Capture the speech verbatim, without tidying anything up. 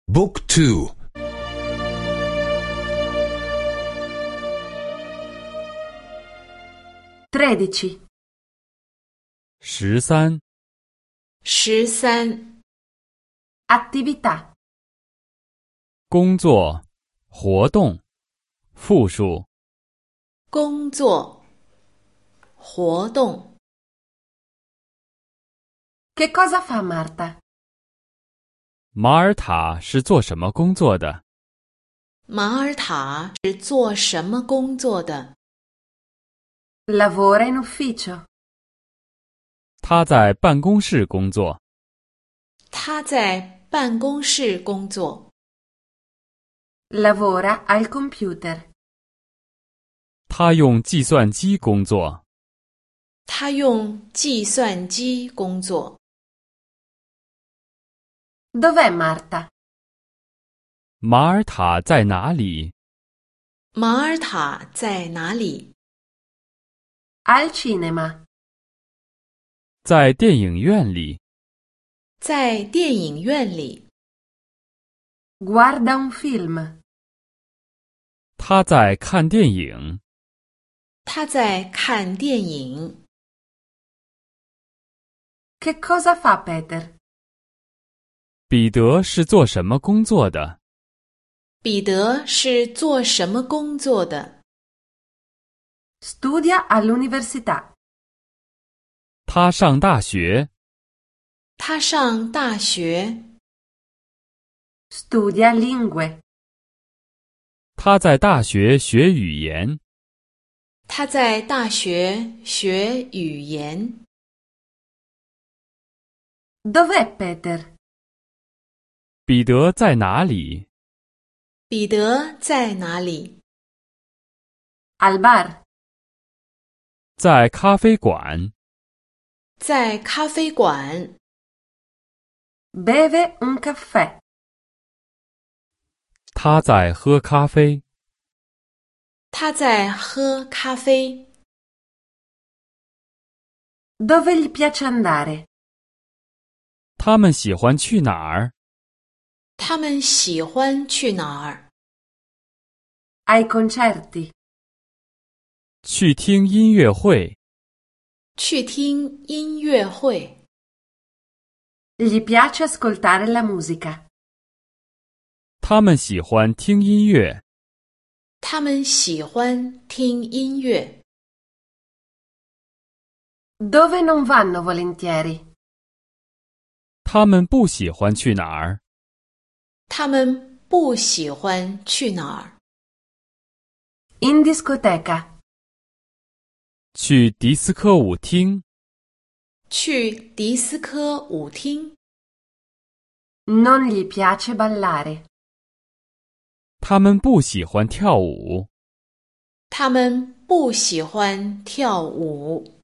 Book two. 13. 十三， 十三， Attività. 工作，活动，复数。 工作，活动。 Che cosa fa Marta? 马尔塔是做什么工作的？ 马尔塔是做什么工作的？ Lavora in ufficio. 他在办公室工作。 他在办公室工作。 Lavora al computer. 他用计算机工作。 他用计算机工作。 Dov'è Marta? 马尔塔在哪里？ 马尔塔在哪里？ Al cinema. 在电影院里。 在电影院里。 Guarda un film. 他在看电影。 他在看电影。 Che cosa fa Peter? 彼得是做什么工作的？ 彼得是做什么工作的？ Studia all'università. 他上大学。 他上大学。 Studia lingue. 他在大学学语言。 他在大学学语言。 Dov'è Peter? 彼得在哪里？ 彼得在哪里？ Al bar. 在咖啡馆。 在咖啡馆。 Beve un caffè. 他在喝咖啡。 他在喝咖啡。 Dove gli piace andare? 他们喜欢去哪儿？ 他们喜欢去哪儿？ Ai concerti. 去听音乐会。 去听音乐会。 Gli piace ascoltare la musica. 他们喜欢听音乐。 他们喜欢听音乐。 Dove non vanno volentieri? 他们不喜欢去哪儿？ 他们不喜欢去哪儿？ In discoteca. 去迪斯科舞厅。 去迪斯科舞厅。 Non gli piace ballare. 他们不喜欢跳舞。 他们不喜欢跳舞。